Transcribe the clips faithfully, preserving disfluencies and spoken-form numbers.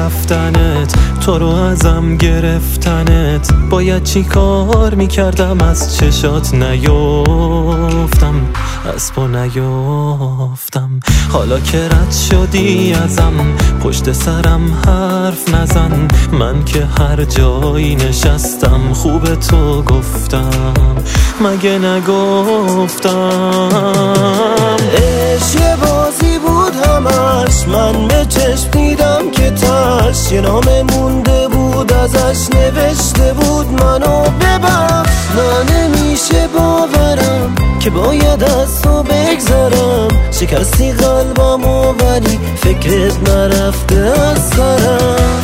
رفتنت، تو رو ازم گرفتنت. باید چی کار میکردم از چشات نیفتم، از پا نیفتم. حالا که رد شدی ازم پشت سرم حرف نزن، من که هر جایی نشستم خوب تو گفتم، مگه نگفتم؟ عشق یه بازی بود همش، من به چشم دیدم که تش یه نام مونده بود ازش نوشته بود منو ببخش. من نمیشه باورم که باید از تو بگذرم، شکستی قلبمو ولی فکرت نرفته از سرم.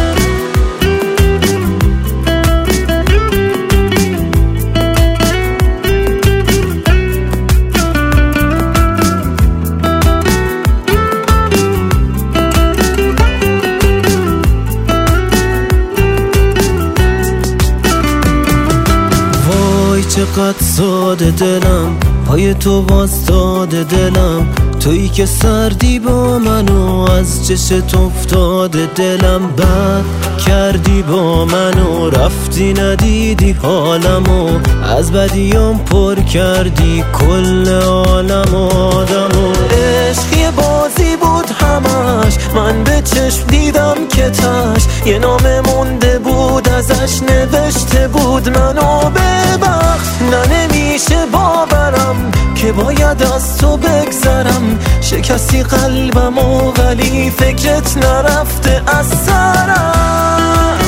چقدر ساده دلم پای تو واسطاده دلم، تویی که سردی با منو از چشت افتاده دلم. بد کردی با منو رفتی ندیدی حالمو، از بدیام پر کردی کل عالم آدمو. عشق یه بازی بود همش، من به چشم دیدم که تش یه نام مونده بود ازش نوشته بود منو ببخش. نه نمیشه باورم که باید از تو بگذرم، شکستی قلبمو ولی فکرت نرفته از سرم.